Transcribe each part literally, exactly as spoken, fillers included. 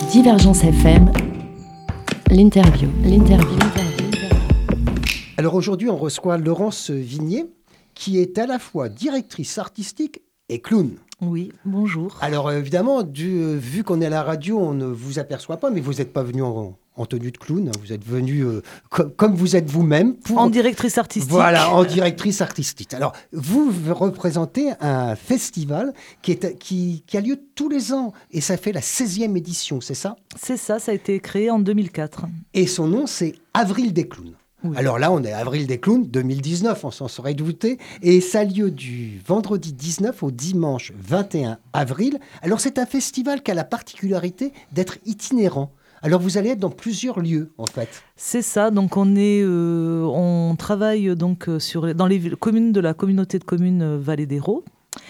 Divergence F M, l'interview, l'interview. Alors aujourd'hui, on reçoit Laurence Vignier, qui est à la fois directrice artistique et clown. Oui, bonjour. Alors évidemment, du, vu qu'on est à la radio, on ne vous aperçoit pas, mais vous n'êtes pas venu en, en tenue de clown. Vous êtes venu euh, com- comme vous êtes vous-même. Pour... En directrice artistique. Voilà, en directrice artistique. Alors, vous représentez un festival qui, est, qui, qui a lieu tous les ans, et ça fait la seizième édition, c'est ça ? C'est ça, ça a été créé en deux mille quatre. Et son nom, c'est Avril des clowns. Oui. Alors là, on est Avril des clowns deux mille dix-neuf, on s'en serait douté. Et ça a lieu du vendredi dix-neuf au dimanche vingt et un avril. Alors c'est un festival qui a la particularité d'être itinérant. Alors vous allez être dans plusieurs lieux, en fait. C'est ça, donc on, est, euh, on travaille donc sur, dans les communes de la communauté de communes Vallée d'Hérault.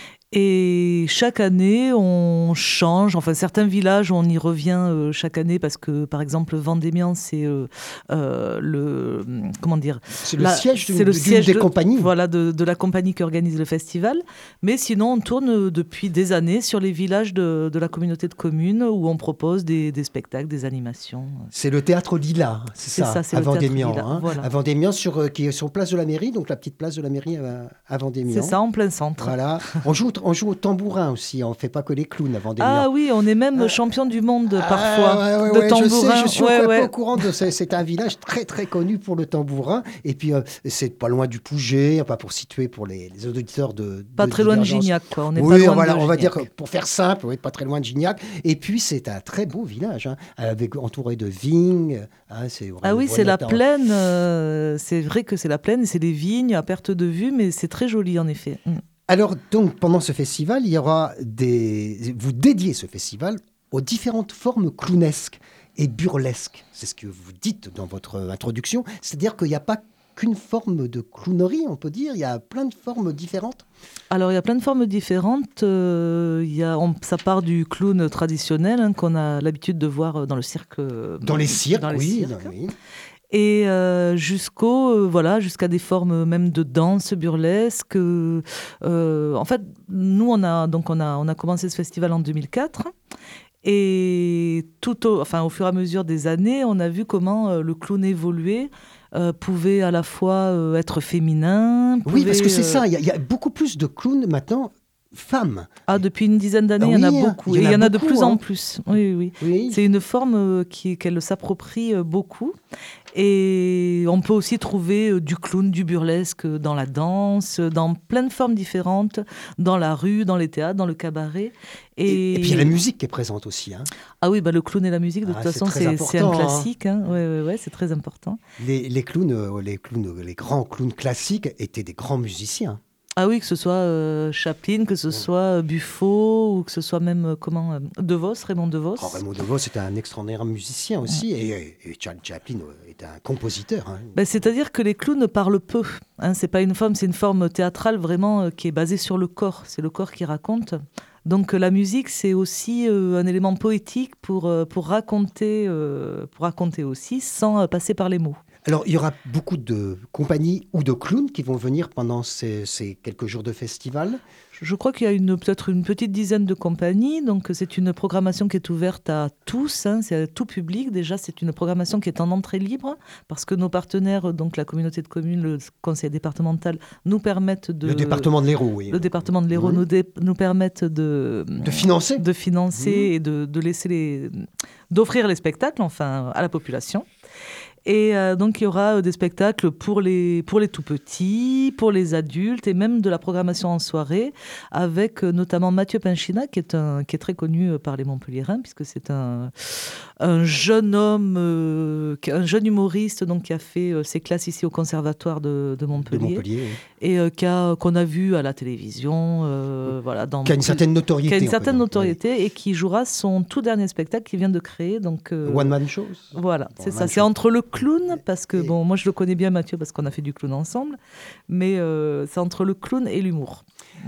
Et chaque année, on change. Enfin, certains villages, on y revient euh, chaque année parce que, par exemple, Vendémian, c'est euh, euh, le comment dire C'est le la, siège, c'est le d'une siège des de, compagnies. Voilà, de, de la compagnie qui organise le festival. Mais sinon, on tourne depuis des années sur les villages de, de la communauté de communes où on propose des, des spectacles, des animations. C'est le théâtre Lila, c'est, c'est ça, ça c'est à Vendémian, hein, voilà. à Vendémian sur euh, qui est sur place de la mairie, donc la petite place de la mairie à, à Vendémian. C'est ça, en plein centre. Voilà. On joue On joue au tambourin aussi, on ne fait pas que les clowns à Vendémian. Ah oui, on est même euh, champion du monde parfois ah, ouais, ouais, de ouais, tambourin. Je sais, je suis ouais, ouais, ouais. pas au courant de ça. C'est un village très très connu pour le tambourin. Et puis euh, c'est pas loin du Pouget, pas pour situer pour les, les auditeurs de. Pas de très loin de Gignac, quoi. On est oui, pas loin voilà, de on va Gignac. dire pour faire simple, oui, pas très loin de Gignac. Et puis c'est un très beau village, hein, avec entouré de vignes. Hein, c'est ah oui, c'est la plaine. Euh, c'est vrai que c'est la plaine, c'est des vignes à perte de vue, mais c'est très joli en effet. Mm. Alors, donc, pendant ce festival, il y aura des... Vous dédiez ce festival aux différentes formes clownesques et burlesques. C'est ce que vous dites dans votre introduction. C'est-à-dire qu'il n'y a pas qu'une forme de clownerie, on peut dire. Il y a plein de formes différentes. Alors, il y a plein de formes différentes. Euh, il y a, on, ça part du clown traditionnel hein, qu'on a l'habitude de voir dans le cirque. Dans les cirques, dans les oui. cirques. Non, oui. Et euh, jusqu'au euh, voilà jusqu'à des formes même de danse burlesque. Euh, en fait, nous on a donc on a on a commencé ce festival en deux mille quatre et tout au enfin au fur et à mesure des années, on a vu comment euh, le clown évoluait. Euh, pouvait à la fois euh, être féminin. Pouvait, oui, parce que c'est euh... ça. Il y, y a beaucoup plus de clowns maintenant. Femmes. Ah, depuis une dizaine d'années, ah, il y en oui, a beaucoup. Il y en a, et il y en a beaucoup, de plus hein. en plus. Oui, oui. oui. C'est une forme euh, qui, qu'elle s'approprie euh, beaucoup. Et on peut aussi trouver euh, du clown, du burlesque dans la danse, dans plein de formes différentes, dans la rue, dans les théâtres, dans le cabaret. Et, et, et puis il y a la musique qui est présente aussi. Hein. Ah oui, bah, le clown et la musique, de ah, toute façon, c'est, c'est, c'est un hein. classique. Hein. Ouais, ouais, ouais, c'est très important. Les, les, clowns, euh, les clowns, les grands clowns classiques étaient des grands musiciens. Ah oui, que ce soit euh, Chaplin, que ce soit euh, Buffo, ou que ce soit même, euh, comment, euh, DeVos, Raymond DeVos. Oh, Raymond DeVos était un extraordinaire musicien aussi, ouais. et, et Charles Chaplin était un compositeur. Hein. Ben, c'est-à-dire que les clowns parlent peu. Hein, c'est pas une forme, c'est une forme théâtrale vraiment euh, qui est basée sur le corps. C'est le corps qui raconte. Donc euh, la musique, c'est aussi euh, un élément poétique pour, euh, pour, raconter, euh, pour raconter aussi, sans euh, passer par les mots. Alors, il y aura beaucoup de compagnies ou de clowns qui vont venir pendant ces, ces quelques jours de festival. Je crois qu'il y a une, peut-être une petite dizaine de compagnies. Donc, c'est une programmation qui est ouverte à tous. Hein, c'est à tout public. Déjà, c'est une programmation qui est en entrée libre parce que nos partenaires, donc la communauté de communes, le conseil départemental, nous permettent de... Le département de l'Hérault, oui. Le département de l'Hérault mmh. nous, dé, nous permettent de... De financer. De financer mmh. et de, de laisser les... d'offrir les spectacles, enfin, à la population. Et euh, donc, il y aura euh, des spectacles pour les, pour les tout-petits, pour les adultes et même de la programmation en soirée avec euh, notamment Mathieu Pinchina, qui est, un, qui est très connu euh, par les Montpelliérains puisque c'est un, un jeune homme, euh, un jeune humoriste donc, qui a fait euh, ses classes ici au Conservatoire de, de Montpellier, de Montpellier oui. et euh, qui a, qu'on a vu à la télévision. Euh, voilà, dans qui a une certaine notoriété. Qui a une certaine notoriété oui. et qui jouera son tout dernier spectacle qu'il vient de créer. Donc, euh, One Man Show. Voilà, bon, c'est man ça. show. C'est entre le clown, parce que, et... bon, moi je le connais bien Mathieu, parce qu'on a fait du clown ensemble, mais euh, c'est entre le clown et l'humour. Voilà.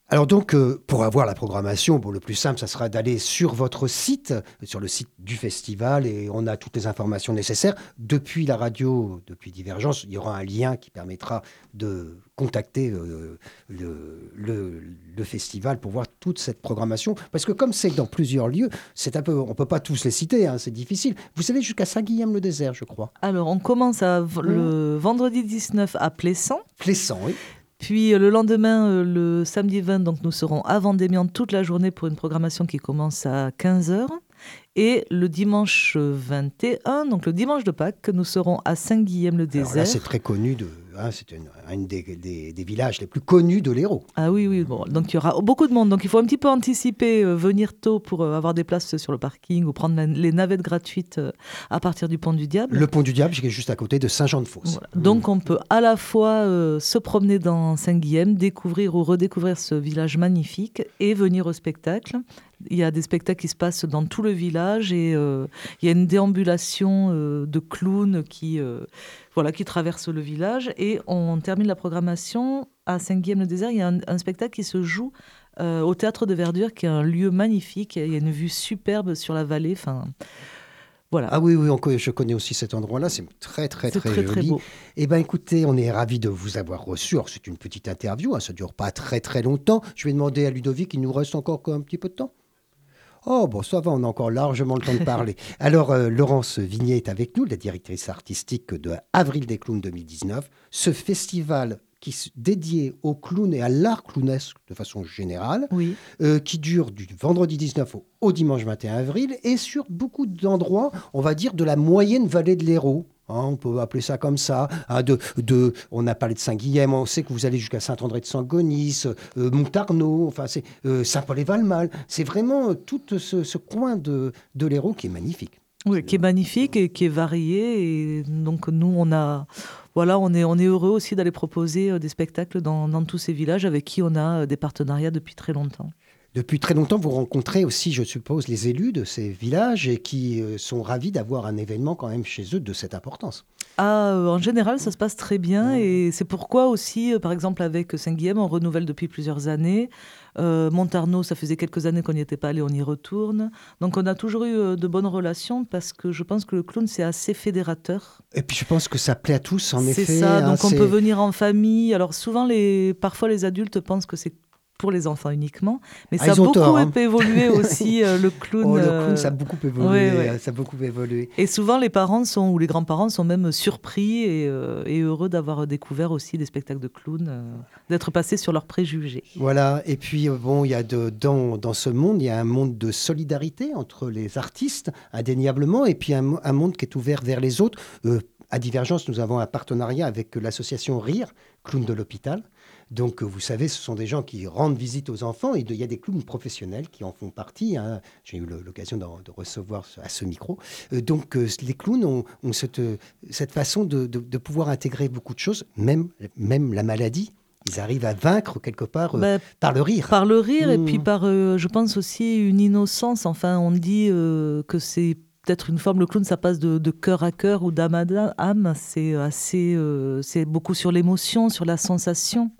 Alors donc, euh, pour avoir la programmation, bon, le plus simple, ça sera d'aller sur votre site, sur le site du festival, et on a toutes les informations nécessaires. Depuis la radio, depuis Divergence, il y aura un lien qui permettra de contacter euh, le, le, le festival pour voir toute cette programmation. Parce que comme c'est dans plusieurs lieux, c'est un peu, on ne peut pas tous les citer, hein, c'est difficile. Vous allez jusqu'à Saint-Guilhem-le-Désert, je crois. Alors, on commence à v- le vendredi dix-neuf à Plessan. Plessan, oui. Puis euh, le lendemain, euh, le samedi vingt, donc nous serons à Vendémian toute la journée pour une programmation qui commence à quinze heures. Et le dimanche vingt et un, donc le dimanche de Pâques, nous serons à Alors Saint-Guilhem-le-Désert. là, c'est très connu, de, hein, c'est une, un des, des, des villages les plus connus de l'Hérault. Ah oui, oui, bon, donc il y aura beaucoup de monde. Donc il faut un petit peu anticiper, euh, venir tôt pour euh, avoir des places sur le parking ou prendre la- les navettes gratuites euh, à partir du Pont du Diable. Le Pont du Diable, qui est juste à côté de Saint-Jean-de-Fosse. Voilà. Donc on peut à la fois euh, se promener dans Saint-Guilhem, découvrir ou redécouvrir ce village magnifique et venir au spectacle. Il y a des spectacles qui se passent dans tout le village et euh, il y a une déambulation euh, de clowns qui, euh, voilà, qui traverse le village. Et on termine la programmation à Saint-Guilhem-le-Désert. Il y a un, un spectacle qui se joue euh, au Théâtre de Verdure, qui est un lieu magnifique. Il y a une vue superbe sur la vallée. Enfin, voilà. Ah oui, oui, on co- je connais aussi cet endroit-là, c'est très, très, C'est très, très, joli. très beau. Eh bien, écoutez, on est ravis de vous avoir reçu. Alors, c'est une petite interview, hein, ça ne dure pas très, très longtemps. Je vais demander à Ludovic, il nous reste encore un petit peu de temps. Oh, bon, ça va, on a encore largement le temps de parler. Alors, euh, Laurence Vignet est avec nous, la directrice artistique de Avril des Clowns deux mille dix-neuf. Ce festival qui s- dédié aux clowns et à l'art clownesque de façon générale, Oui. euh, qui dure du vendredi dix-neuf au, au dimanche vingt et un avril, et sur beaucoup d'endroits, on va dire, de la moyenne vallée de l'Hérault. Hein, on peut appeler ça comme ça. Hein, de, de, on a parlé de Saint-Guilhem, on sait que vous allez jusqu'à Saint-André de Sangonis, euh, Montarnot, enfin, c'est, euh, Saint-Paul-et-Valmal. C'est vraiment euh, tout ce, ce coin de, de l'Hérault qui est magnifique. Oui, qui est magnifique et qui est varié. Et donc nous, on a, voilà, on est, on est heureux aussi d'aller proposer euh, des spectacles dans, dans tous ces villages avec qui on a euh, des partenariats depuis très longtemps. Depuis très longtemps, vous rencontrez aussi, je suppose, les élus de ces villages et qui euh, sont ravis d'avoir un événement quand même chez eux de cette importance. Ah, euh, en général, ça se passe très bien et c'est pourquoi aussi, euh, par exemple, avec Saint-Guilhem, on renouvelle depuis plusieurs années. Euh, Montarnot, ça faisait quelques années qu'on n'y était pas allé, on y retourne. Donc on a toujours eu euh, de bonnes relations parce que je pense que le clown, c'est assez fédérateur. Et puis je pense que ça plaît à tous, en C'est effet. ça, hein, donc on c'est- peut venir en famille. Alors souvent, les, parfois les adultes pensent que c'est pour les enfants uniquement, mais Ah, ça a ils ont beaucoup tort, hein. évolué aussi, euh, le clown. Oh, le euh, clown, ça a beaucoup évolué. ouais, ouais. hein, Ça a beaucoup évolué. Et souvent, les parents sont, ou les grands-parents sont même surpris et, euh, et heureux d'avoir découvert aussi des spectacles de clowns, euh, d'être passés sur leurs préjugés. Voilà, et puis euh, bon, il y a de, dans, dans ce monde, il y a un monde de solidarité entre les artistes, indéniablement, et puis un, mo- un monde qui est ouvert vers les autres. Euh, à Divergence, nous avons un partenariat avec euh, l'association Rire, Clown de l'hôpital. Donc, euh, vous savez, ce sont des gens qui rendent visite aux enfants, et de- il y a des clowns professionnels qui en font partie. hein. J'ai eu le- l'occasion d'en- de recevoir ce- à ce micro. Euh, donc, euh, les clowns ont, ont cette, euh, cette façon de, de- de pouvoir intégrer beaucoup de choses, même, même la maladie. Ils arrivent à vaincre quelque part euh, Bah, par le rire. Par le rire et Mmh. puis par, euh, je pense aussi, une innocence. Enfin, on dit euh, que c'est peut-être une forme, le clown, ça passe de, de cœur à cœur ou d'âme à âme. C'est assez, euh, c'est beaucoup sur l'émotion, sur la sensation.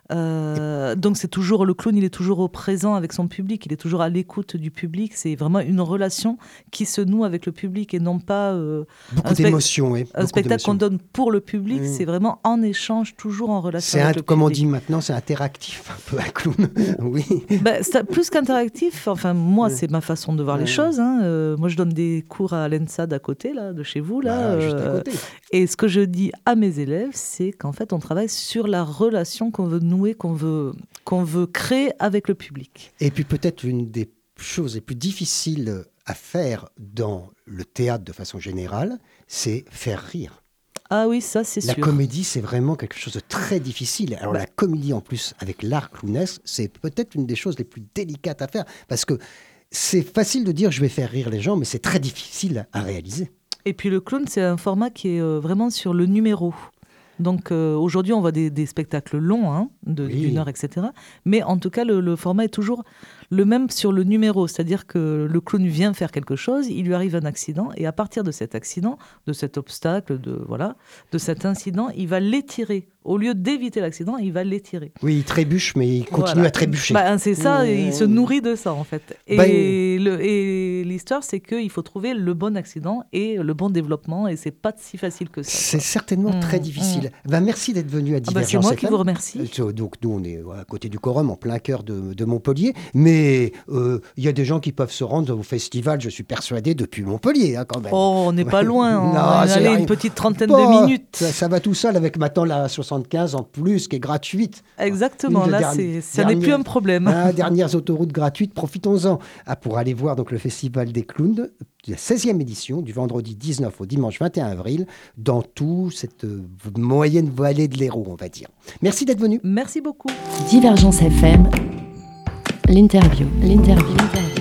Euh, donc c'est toujours le clown, il est toujours au présent avec son public, il est toujours à l'écoute du public. C'est vraiment une relation qui se noue avec le public et non pas euh, Beaucoup un spec- d'émotions, oui. un beaucoup spectacle qu'on d'émotions. donne pour le public. Mmh. C'est vraiment en échange, toujours en relation C'est un, avec le comme on public. dit maintenant, c'est interactif, un peu un clown. oui. Ben, c'est plus qu'interactif, enfin moi Ouais. c'est ma façon de voir Ouais. les choses. hein. Euh, moi je donne des cours à l'ENSA d'à côté, là, de chez vous. Là, Voilà, juste à euh, côté. et ce que je dis à mes élèves, c'est qu'en fait on travaille sur la relation qu'on veut nouer, qu'on veut, qu'on veut créer avec le public. Et puis peut-être une des choses les plus difficiles à faire dans le théâtre de façon générale, c'est faire rire. Ah oui, ça c'est La sûr. comédie, c'est vraiment quelque chose de très difficile. Alors Bah. la comédie, en plus, avec l'art clownesque, c'est peut-être une des choses les plus délicates à faire. Parce que c'est facile de dire je vais faire rire les gens, mais c'est très difficile à réaliser. Et puis le clown, c'est un format qui est euh, vraiment sur le numéro. Donc euh, aujourd'hui, on voit des, des spectacles longs, hein, de, Oui. d'une heure, et cetera. Mais en tout cas, le, le format est toujours Le même sur le numéro, c'est-à-dire que le clown vient faire quelque chose, il lui arrive un accident, et à partir de cet accident, de cet obstacle, de, voilà, de cet incident, il va l'étirer. Au lieu d'éviter l'accident, il va l'étirer. Oui, il trébuche, mais il continue Voilà. à trébucher. Bah, c'est ça, Mmh. il se nourrit de ça, en fait. Et, Ben... le, et l'histoire, c'est qu'il faut trouver le bon accident et le bon développement, et c'est pas si facile que ça. C'est quoi. certainement mmh, très difficile. Mmh. Ben, merci d'être venu à Divergence ah ben, c'est moi F M. qui vous remercie. Donc, nous, on est à côté du Quorum, en plein cœur de, de Montpellier, mais il euh, y a des gens qui peuvent se rendre au festival, je suis persuadé, depuis Montpellier, hein, quand même. Oh, on n'est pas loin, on non, va aller une petite trentaine bon, de minutes. Ça, ça va tout seul, avec maintenant la soixante-quinze en plus, qui est gratuite. Exactement, là, dernière, ça n'est plus un problème. Hein, dernières autoroutes gratuites, profitons-en. Ah, pour aller voir donc, le Festival des clowns, la seizième édition, du vendredi dix-neuf au dimanche vingt et un avril, dans toute cette euh, moyenne vallée de l'Hérault, on va dire. Merci d'être venu. Merci beaucoup. Divergence F M, l'interview, l'interview, l'interview.